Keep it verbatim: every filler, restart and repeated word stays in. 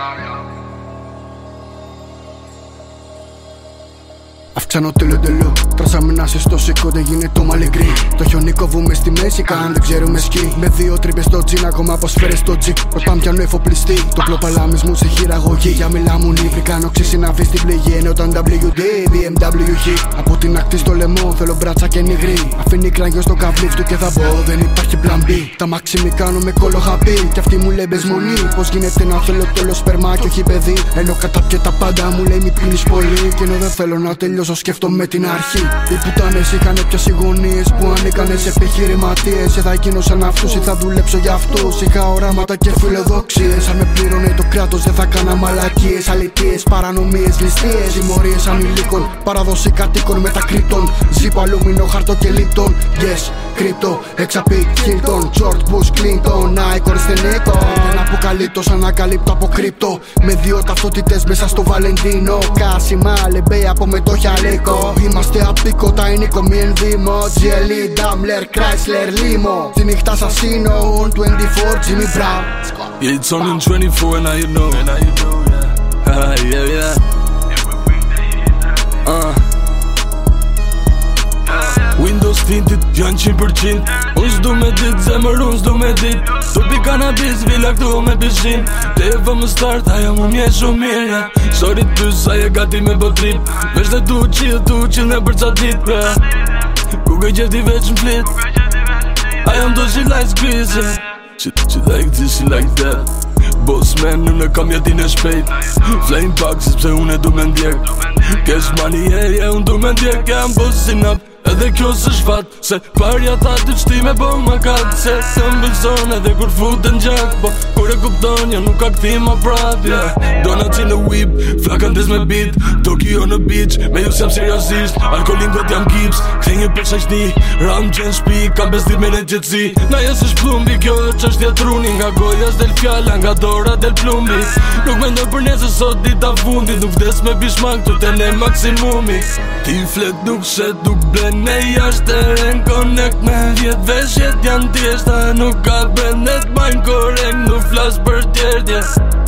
Αυξάνω τέλο τελό. Τρώσαμε να σε στο σηκώ, δεν γίνεται το μαλεγκρί. Το χιόνι κόβουμε στη μέση, καν δεν ξέρουμε σκι. Με δύο τρύπες στο τζιν, ακόμα αποσφαίρες στο τζι. Όταν πιάνω εφοπλιστή, το πλοπαλάμις μου σε χειραγωγή. Για μιλά μου νύβρι, κάνω ξυσυναβή στην πληγή. Ενώ όταν ντάμπλιου ντι, μπι εμ ντάμπλιου G. Από την ακτή στο λαιμό, θέλω μπράτσα και νυγρή. Αφήνει κραγιό στο καβλίφ του και θα πω, δεν υπάρχει plan B. Τα μάξιμι κάνουμε κολοχαπή. Κι αυτή μου λέει μπεσμονή. Πώς γίνεται να θέλω τέλο σπερμά και όχι παιδί. Ενώ κατάπιε τα πάντα μου λέει μη πίνεις πολύ. Και ενώ δεν θέλω να τελειώσω, σκέφτομαι την αρχή. Οι πουτάνες είχανε πιάσει γωνίες που ανήκανε σε επιχειρηματίες. Ή θα γίνω σαν αυτούς ή θα δουλέψω για αυτούς. Είχα οράματα και φιλοδοξίες. Αν με πλήρωνε το κράτος δεν θα κάνα μαλακίες. Αλητίες, παρανομίες, ληστείες. Συμμορίες ανηλίκων, παραδόση κατοίκων μετακρύπτων. Ζήπο, αλουμινό, χαρτό και λίπτων. Yes, κρύπτο, εξαπή, Χίλτον, Τζορτ Μπους, Κλίντον, Νάικορ, Στενίκο. Δεν αποκαλύπτω, ανακαλύπτω από κρύπτο. Με δύο ταυτότητες μέσα στο Βαλεντίνο. Κάσιμα, λεμπέ από μετόχια λίκο. Είμαστε απίκοτα, είναι κομμή ενδύμο. τζι ελ ι, Daimler, Chrysler, Limo. Τη νύχτα ασασίνο, on twenty-four, Jimmy Brown. Yeah, it's on in twenty-four and now you know. And now you know, yeah. Uh, yeah, yeah. Uh. Windows tinted, janë qind përqind. Unë s'du me dit, zemër unë s'du me dit. Tu pi kanabis, vila këtu me pishin. Te e vë më start, aja mu mje shumë mirë, ja. Sorit pys, aja gati me bë trip. Vesh dhe tu qil, tu qil në për ca dit, yeah. Ku ke gjeti veç m'flit. Aja m'do she likes Chris, yeah. She, she like this, she like that. Boss man, unë e kam jetin e shpejt. Flame pack, sepse unë e du me ndjek. Cash money, yeah, yeah, unë du me ndjek. Jam boss enough. Edhe kjo së shfat, se parja ta të qti me bo ma kat. Se të mbëzon edhe kur futen gjak. Po kur e kupton, jo nuk ka këti ma prap, yeah. Dona që në whip, flakan des me beat. Tokyo në beach, me ju sem seriosisht. Alkolin kot jam gips, këthe një për shashni. Ram gjen shpi, kam bestit me në gjithësi. Na jes është plumbi, kjo është është truni. Nga goja është del fjalla, nga dora del plumbi. Nuk me ndër për nesë sot dita fundit. Nuk vdes me bishmak, të të ne maksimumi. Ti flet nuk shet, nuk blen. Ne jashtë e ren connect me vjet veshjet janë tjeshta. Nuk ka bendet bajnë korek, nuk flas për tjertje.